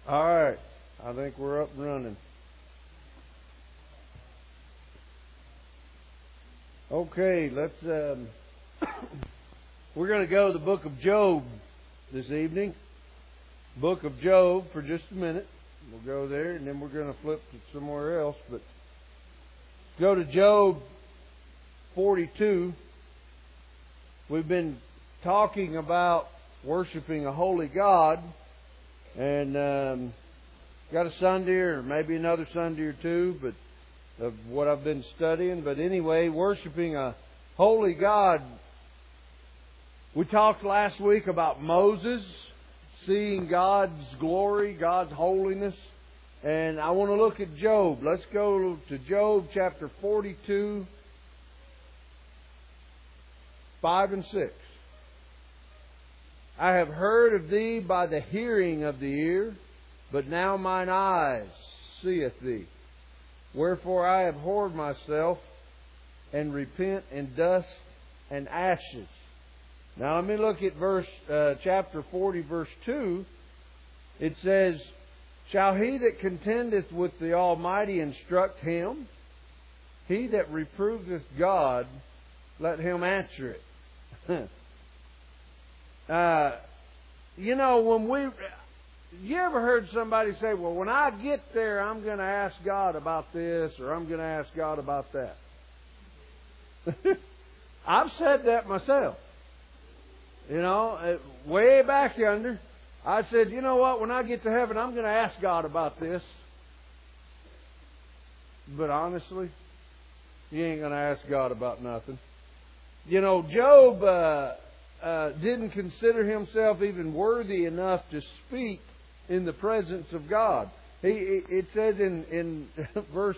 All right. I think we're up and running. Okay, let's. We're going to go to the book of Job this evening. Book of Job for just a minute. We'll go there, and then we're going to flip to somewhere else. But go to Job 42. We've been talking about worshiping a holy God, and got a Sunday or maybe another Sunday or two, but of what I've been studying. But anyway, worshiping a holy God. We talked last week about Moses seeing God's glory, God's holiness. And I want to look at Job. Let's go to Job chapter 42, 5 and 6. I have heard of thee by the hearing of the ear, but now mine eyes seeth thee. Wherefore I abhor myself, and repent in dust and ashes. Now let me look at chapter 40, verse 2. It says, Shall he that contendeth with the Almighty instruct him? He that reproveth God, let him answer it. You ever heard somebody say, well, when I get there, I'm going to ask God about this, or I'm going to ask God about that? I've said that myself. Way back yonder, I said, you know what, when I get to heaven, I'm going to ask God about this. But honestly, you ain't going to ask God about nothing. Job didn't consider himself even worthy enough to speak in the presence of God. It says in verse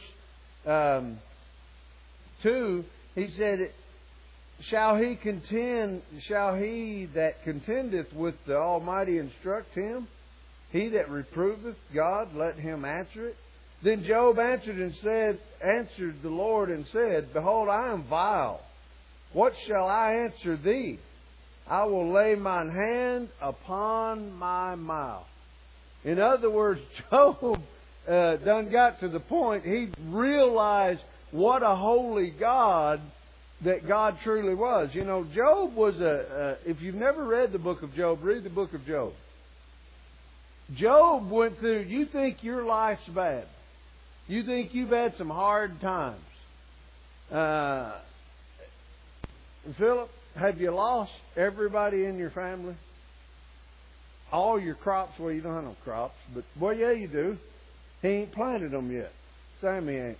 2, he said, Shall he that contendeth with the Almighty instruct him? He that reproveth God, let him answer it. Then Job answered the Lord and said, Behold, I am vile. What shall I answer thee? I will lay mine hand upon my mouth. In other words, Job done got to the point he realized what a holy God that God truly was. Job was if you've never read the book of Job, read the book of Job. Job went through, you think your life's bad. You think you've had some hard times. Philip, have you lost everybody in your family? All your crops? Well, you don't have no crops, but well, yeah, you do. He ain't planted them yet. Sammy ain't.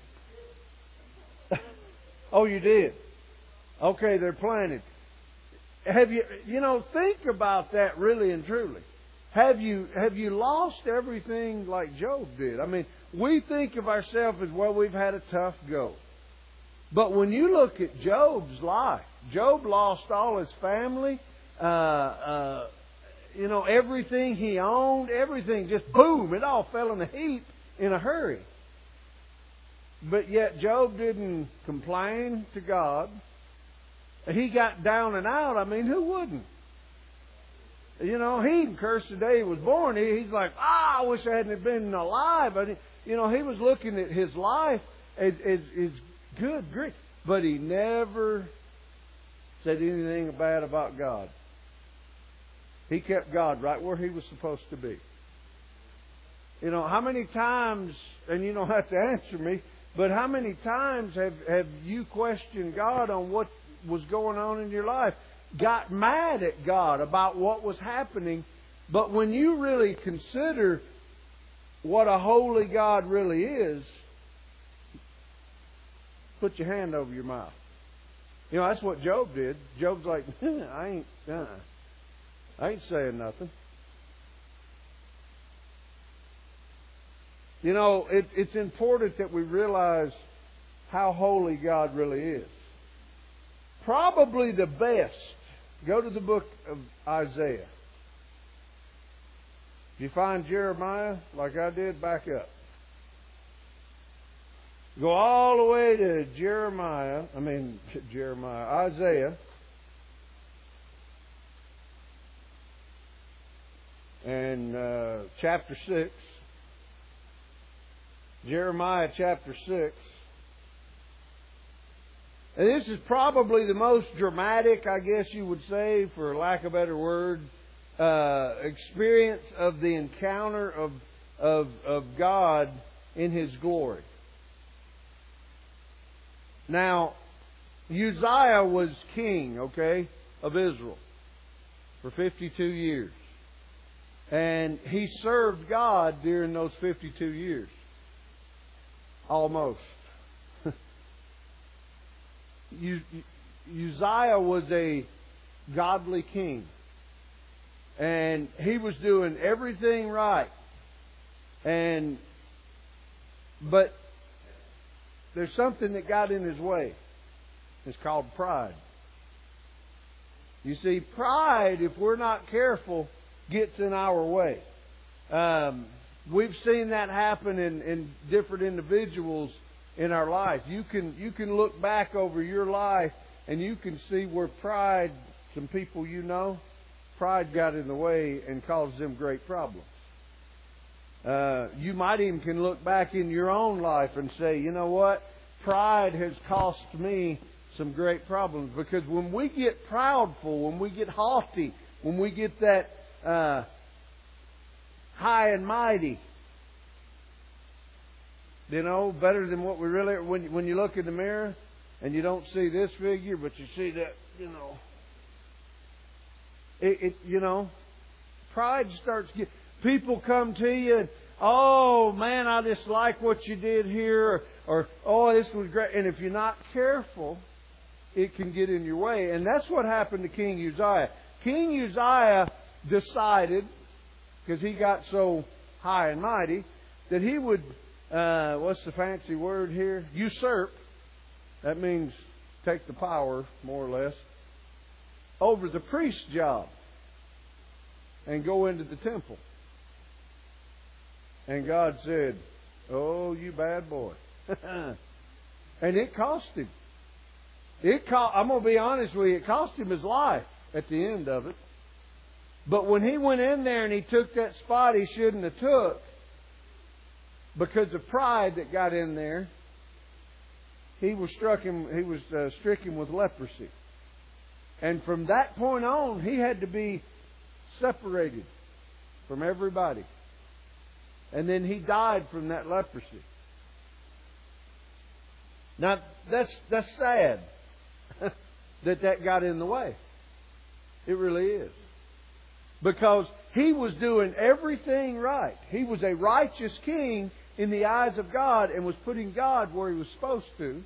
Oh, you did. Okay, they're planted. Have you? Think about that really and truly. Have you lost everything like Job did? I mean, we think of ourselves as, well, we've had a tough go. But when you look at Job's life, Job lost all his family, everything he owned, everything just boom, it all fell in a heap in a hurry. But yet Job didn't complain to God. He got down and out. I mean, who wouldn't? He cursed the day he was born. He's like, I wish I hadn't been alive. But, he was looking at his life as good grief. But he never said anything bad about God. He kept God right where He was supposed to be. How many times, and you don't have to answer me, but how many times have you questioned God on what was going on in your life? Got mad at God about what was happening. But when you really consider what a holy God really is, put your hand over your mouth. That's what Job did. Job's like, I ain't saying nothing. It's important that we realize how holy God really is. Probably the best. Go to the book of Isaiah. If you find Jeremiah, like I did, back up. Go all the way to Isaiah. And chapter 6. Jeremiah chapter 6. And this is probably the most dramatic, I guess you would say, for lack of a better word, experience of the encounter of God in His glory. Now, Uzziah was king, okay, of Israel for 52 years. And he served God during those 52 years. Almost. Uzziah was a godly king. And he was doing everything right. But there's something that got in his way. It's called pride. You see, pride, if we're not careful, gets in our way. We've seen that happen in different individuals in our life. You can look back over your life and you can see where pride, some people you know, pride got in the way and caused them great problems. You might even can look back in your own life and say, you know what? Pride has cost me some great problems. Because when we get proudful, when we get haughty, when we get that high and mighty, you know, better than what we really... When you look in the mirror and you don't see this figure, but you see that, you know... pride starts getting... People come to you and, oh, man, I just like what you did here. Or, oh, this was great. And if you're not careful, it can get in your way. And that's what happened to King Uzziah. King Uzziah decided, because he got so high and mighty, that he would, what's the fancy word here? Usurp. That means take the power, more or less, over the priest's job and go into the temple. And God said, oh, you bad boy. And it cost him. I'm going to be honest with you, it cost him his life at the end of it. But when he went in there and he took that spot he shouldn't have took, because of pride that got in there, he was stricken with leprosy. And from that point on, he had to be separated from everybody. And then he died from that leprosy. Now, that's sad that got in the way. It really is. Because he was doing everything right. He was a righteous king in the eyes of God and was putting God where He was supposed to.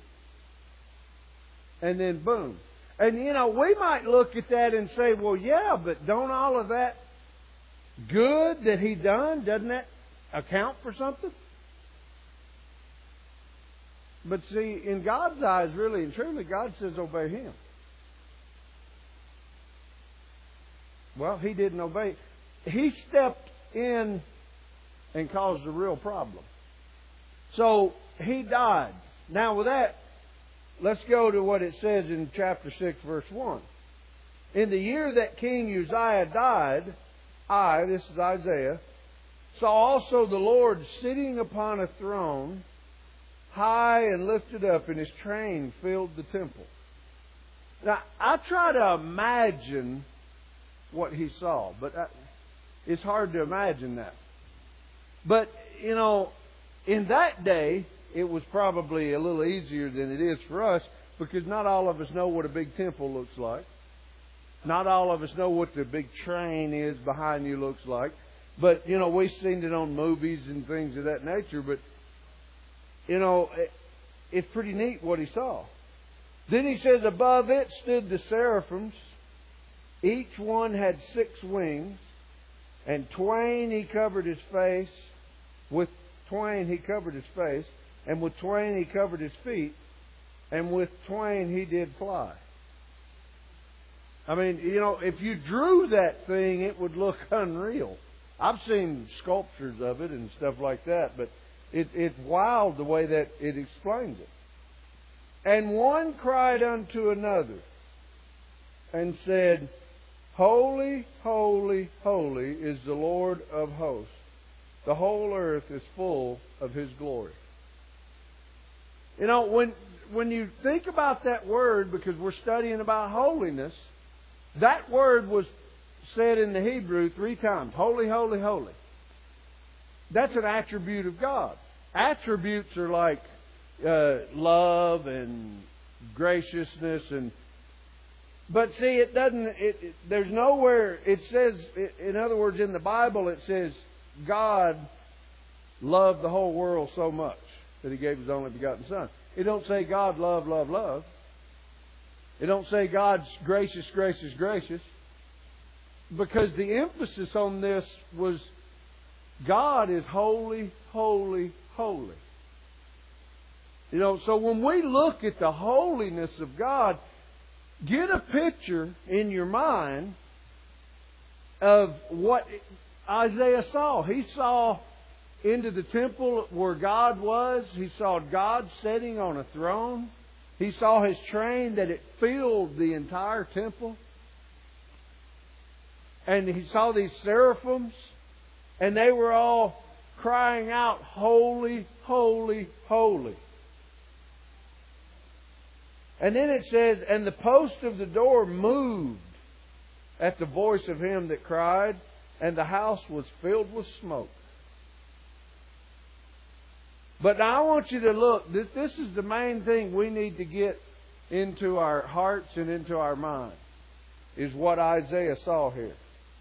And then boom. And you know, we might look at that and say, well, yeah, but don't all of that good that he done, doesn't that account for something? But see, in God's eyes, really and truly, God says obey Him. Well, he didn't obey. He stepped in and caused a real problem. So he died. Now with that, let's go to what it says in chapter 6, verse 1. In the year that King Uzziah died, I, this is Isaiah, saw also the Lord sitting upon a throne, high and lifted up, and His train filled the temple. Now, I try to imagine what he saw, but it's hard to imagine that. But, you know, in that day, it was probably a little easier than it is for us, because not all of us know what a big temple looks like. Not all of us know what the big train is behind you looks like. But, you know, we've seen it on movies and things of that nature. But, you know, it's pretty neat what he saw. Then he says, above it stood the seraphims. Each one had 6 wings. And twain he covered his face. With twain he covered his face. And with twain he covered his feet. And with twain he did fly. I mean, you know, if you drew that thing, it would look unreal. I've seen sculptures of it and stuff like that, but it's wild the way that it explains it. And one cried unto another and said, Holy, holy, holy is the Lord of hosts. The whole earth is full of His glory. You know, when you think about that word, because we're studying about holiness, that word was said in the Hebrew 3 times. Holy, holy, holy. That's an attribute of God. Attributes are like love and graciousness but see, it doesn't. There's nowhere it says. In other words, in the Bible, it says God loved the whole world so much that He gave His only begotten Son. It don't say God love, love, love. It don't say God's gracious, gracious, gracious. Because the emphasis on this was God is holy, holy, holy. You know, so when we look at the holiness of God, get a picture in your mind of what Isaiah saw. He saw into the temple where God was. He saw God sitting on a throne. He saw His train that it filled the entire temple. And He saw these seraphims, and they were all crying out, holy, holy, holy. And then it says, and the post of the door moved at the voice of him that cried, and the house was filled with smoke. But now I want you to look. This is the main thing we need to get into our hearts and into our mind, is what Isaiah saw here.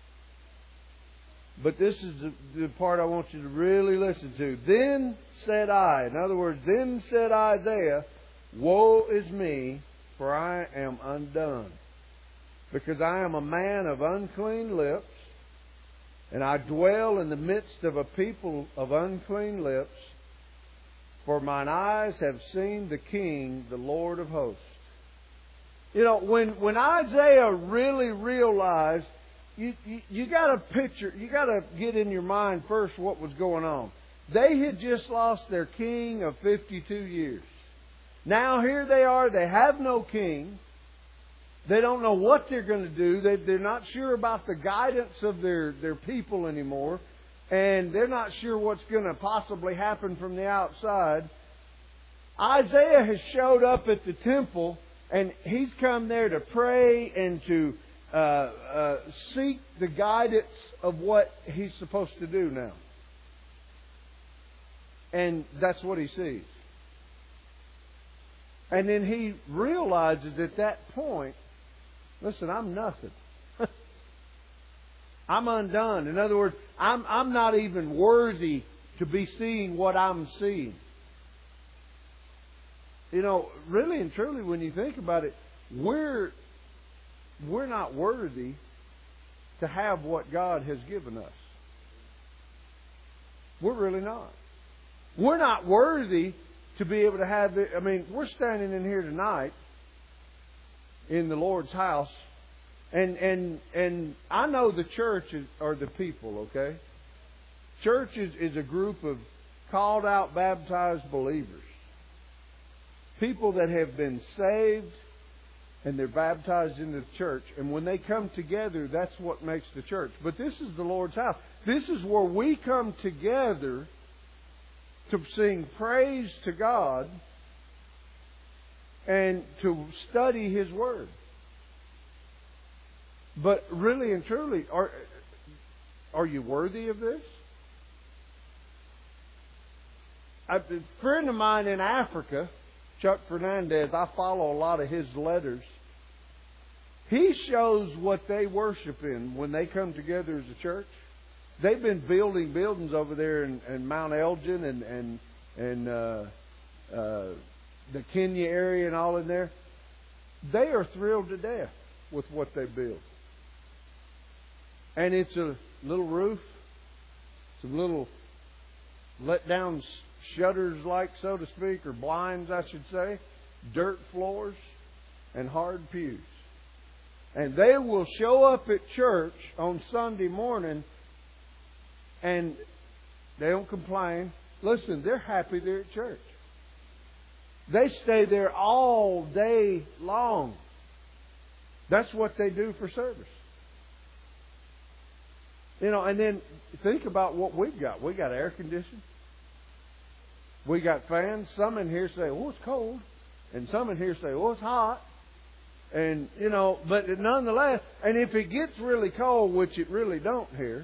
But this is the part I want you to really listen to. Then said I, in other words, then said Isaiah, woe is me, for I am undone, because I am a man of unclean lips, and I dwell in the midst of a people of unclean lips, for mine eyes have seen the King, the Lord of hosts. You know, when Isaiah really realized, you got to picture, you got to get in your mind first what was going on. They had just lost their king of 52 years. Now here they are, they have no king. They don't know what they're going to do. They're not sure about the guidance of their people anymore. And they're not sure what's going to possibly happen from the outside. Isaiah has showed up at the temple, and he's come there to pray and to seek the guidance of what he's supposed to do now. And that's what he sees. And then he realizes at that point, listen, I'm nothing. I'm undone. In other words, I'm not even worthy to be seeing what I'm seeing. You know, really and truly, when you think about it, we're not worthy to have what God has given us. We're really not. We're not worthy to be able to have it. I mean, we're standing in here tonight in the Lord's house, and I know the church are the people, okay? Church is a group of called out, baptized believers. People that have been saved and they're baptized into the church. And when they come together, that's what makes the church. But this is the Lord's house. This is where we come together to sing praise to God and to study His Word. But really and truly, are you worthy of this? A friend of mine in Africa, Chuck Fernandez, I follow a lot of his letters. He shows what they worship in when they come together as a church. They've been building buildings over there in Mount Elgin and the Kenya area and all in there. They are thrilled to death with what they build. And it's a little roof, some little let down shutters, like, so to speak, or blinds, I should say, dirt floors, and hard pews. And they will show up at church on Sunday morning, and they don't complain. Listen, they're happy they're at church. They stay there all day long. That's what they do for service. You know, and then think about what we've got. We got air conditioning. We got fans. Some in here say, oh, it's cold. And some in here say, oh, it's hot. And, but nonetheless, and if it gets really cold, which it really don't here,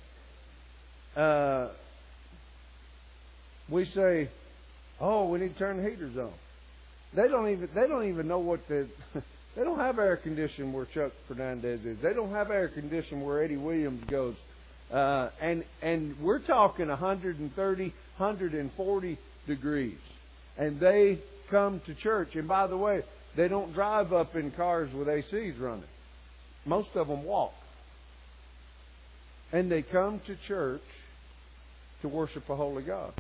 we say, oh, we need to turn the heaters on. They don't even know what they don't have air conditioning where Chuck Fernandez is. They don't have air conditioning where Eddie Williams goes. And we're talking 130, 140 degrees. And they come to church. And by the way, they don't drive up in cars with ACs running. Most of them walk. And they come to church to worship a holy God.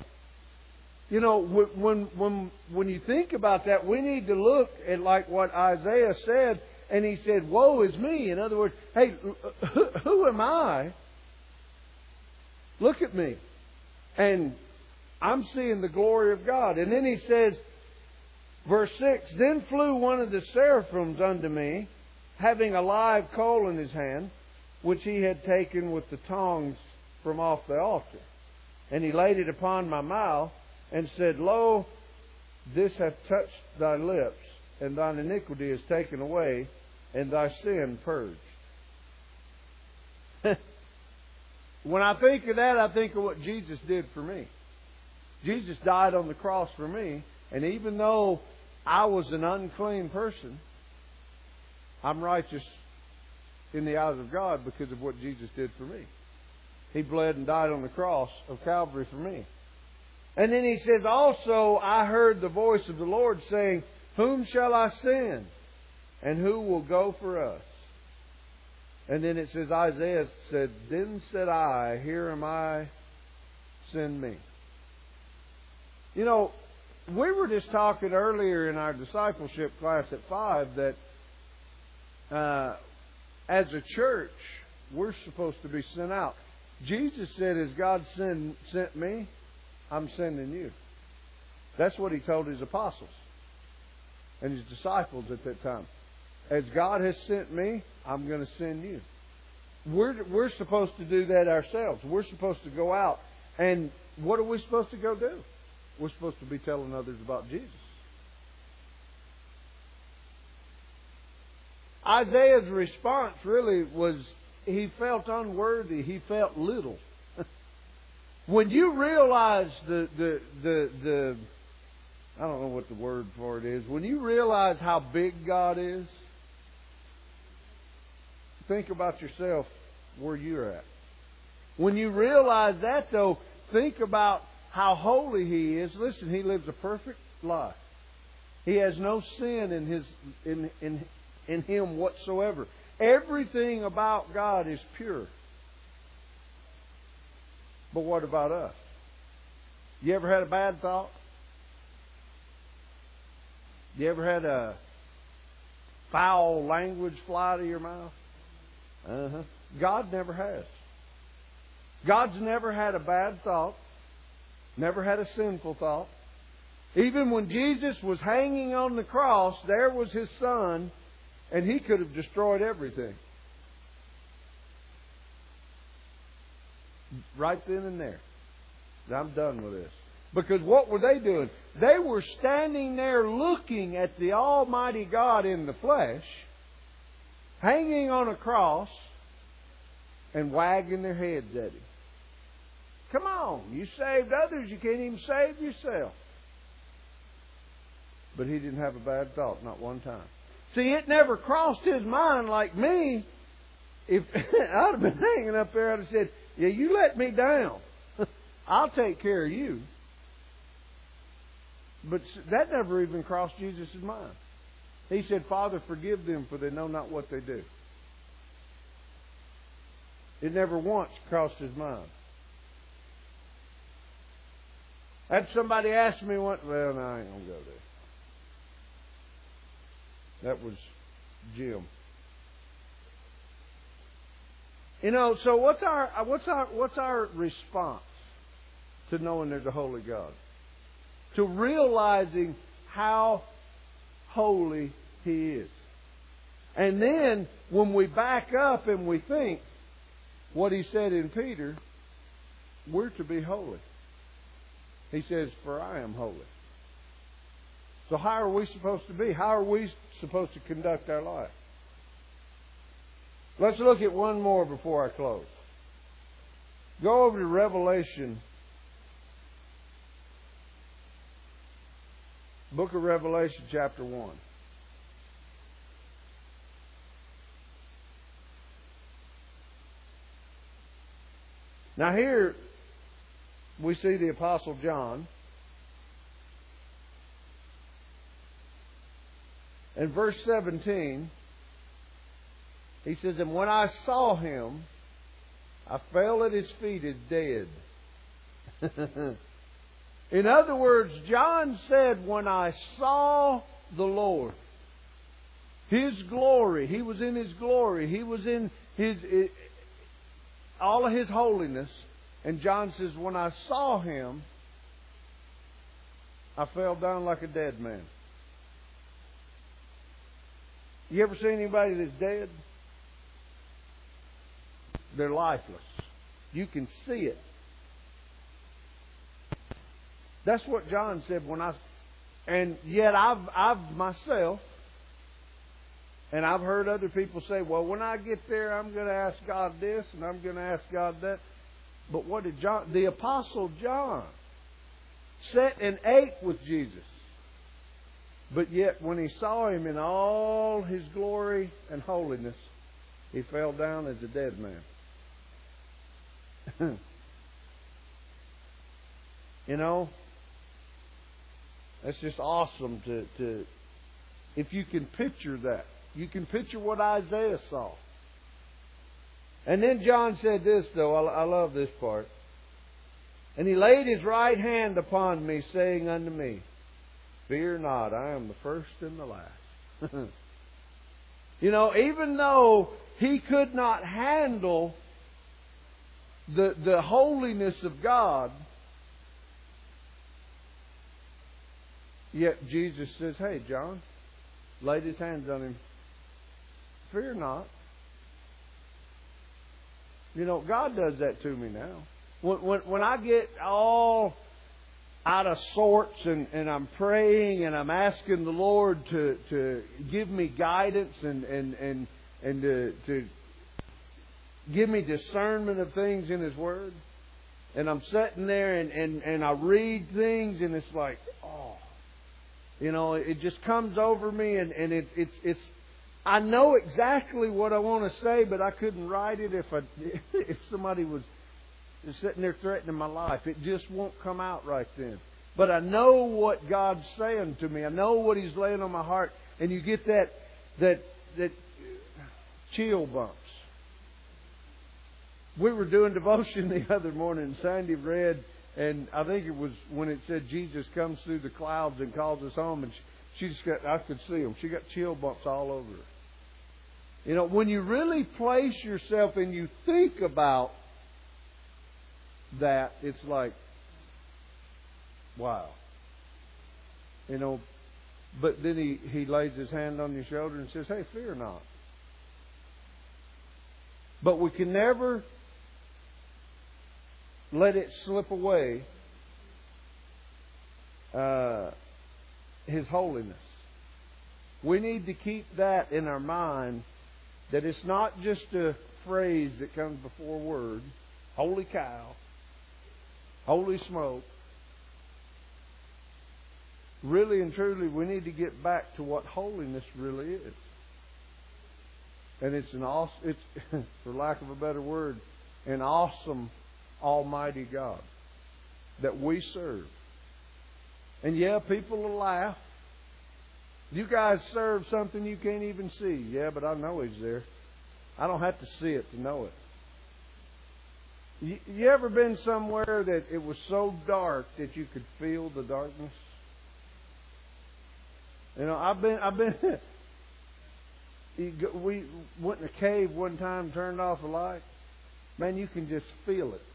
When you think about that, we need to look at like what Isaiah said. And he said, woe is me. In other words, hey, who am I? Look at me. And I'm seeing the glory of God. And then he says, verse 6, then flew one of the seraphims unto me, having a live coal in his hand, which he had taken with the tongs from off the altar. And he laid it upon my mouth, and said, lo, this hath touched thy lips, and thine iniquity is taken away, and thy sin purged. When I think of that, I think of what Jesus did for me. Jesus died on the cross for me, and even though I was an unclean person, I'm righteous in the eyes of God because of what Jesus did for me. He bled and died on the cross of Calvary for me. And then he says, also I heard the voice of the Lord saying, whom shall I send? And who will go for us? And then it says, Isaiah said, then said I, here am I, send me. We were just talking earlier in our discipleship class at 5 that as a church, we're supposed to be sent out. Jesus said, as God sent me, I'm sending you. That's what He told His apostles and His disciples at that time. As God has sent me, I'm going to send you. We're supposed to do that ourselves. We're supposed to go out. And what are we supposed to go do? We're supposed to be telling others about Jesus. Isaiah's response really was, he felt unworthy. He felt little. When you realize the I don't know what the word for it is. When you realize how big God is, think about yourself where you're at. When you realize that, though, think about how holy He is. Listen, He lives a perfect life. He has no sin in Him whatsoever. Everything about God is pure. But what about us? You ever had a bad thought? You ever had a foul language fly to your mouth? God never has. God's never had a bad thought. Never had a sinful thought. Even when Jesus was hanging on the cross, there was His Son, and He could have destroyed everything. Right then and there. I'm done with this. Because what were they doing? They were standing there looking at the Almighty God in the flesh, hanging on a cross, and wagging their heads at Him. Come on, you saved others, you can't even save yourself. But He didn't have a bad thought, not one time. See, it never crossed His mind like me. If I'd have been hanging up there, I'd have said, yeah, you let me down. I'll take care of you. But that never even crossed Jesus' mind. He said, Father, forgive them, for they know not what they do. It never once crossed His mind. I had somebody ask me once, well, no, I ain't going to go there. That was Jim. So what's our response to knowing there's a holy God? To realizing how holy He is. And then when we back up and we think what He said in Peter, we're to be holy. He says, for I am holy. So how are we supposed to be? How are we supposed to conduct our life? Let's look at one more before I close. Go over to Revelation. Book of Revelation, chapter 1. Now here we see the Apostle John. In verse 17, he says, and when I saw him, I fell at his feet as dead. In other words, John said, when I saw the Lord, His glory, He was in His glory, He was in all of His holiness. And John says, when I saw Him, I fell down like a dead man. You ever seen anybody that's dead? They're lifeless. You can see it. That's what John said and yet I've myself, and I've heard other people say, well, when I get there, I'm going to ask God this and I'm going to ask God that. But what did the Apostle John sat and ate with Jesus? But yet, when he saw Him in all His glory and holiness, he fell down as a dead man. You know, that's just awesome to if you can picture that. You can picture what Isaiah saw. And then John said this, though. I love this part. And He laid His right hand upon me, saying unto me, fear not, I am the first and the last. You know, even though He could not handle the holiness of God, yet Jesus says, hey, John, laid His hands on him. Fear not. You know, God does that to me now. When I get all out of sorts and I'm praying and I'm asking the Lord to give me guidance and to give me discernment of things in His Word, and I'm sitting there and I read things and it's like, oh, you know, it just comes over me and it's I know exactly what I want to say, but I couldn't write it if somebody was sitting there threatening my life. It just won't come out right then. But I know what God's saying to me. I know what He's laying on my heart. And you get that chill bumps. We were doing devotion the other morning, and Sandy read, and I think it was when it said Jesus comes through the clouds and calls us home, and she just got, I could see them. She got chill bumps all over her. You know, when you really place yourself and you think about that, it's like, wow. You know, but then he lays His hand on your shoulder and says, hey, fear not. But we can never let it slip away, His holiness. We need to keep that in our mind, that it's not just a phrase that comes before a word, holy cow, holy smoke. Really and truly, we need to get back to what holiness really is. And it's for lack of a better word, an awesome, almighty God that we serve. And yeah, people will laugh. You guys serve something you can't even see. Yeah, but I know He's there. I don't have to see it to know it. You ever been somewhere that it was so dark that you could feel the darkness? You know, I've been. We went in a cave one time, turned off the light. Man, you can just feel it.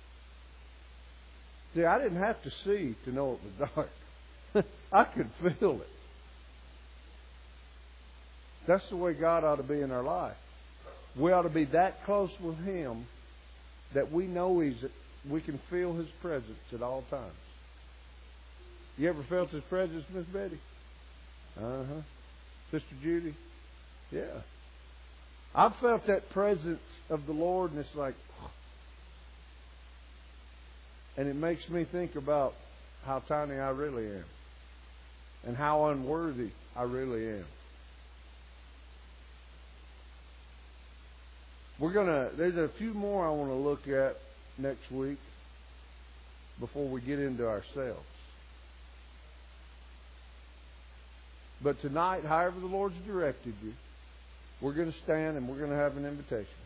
See, I didn't have to see to know it was dark. I could feel it. That's the way God ought to be in our life. We ought to be that close with Him that we know we can feel His presence at all times. You ever felt His presence, Miss Betty? Uh-huh. Sister Judy? Yeah. I've felt that presence of the Lord, and it's like, and it makes me think about how tiny I really am and how unworthy I really am. There's a few more I want to look at next week before we get into ourselves. But tonight, however the Lord's directed you, we're going to stand and we're going to have an invitation.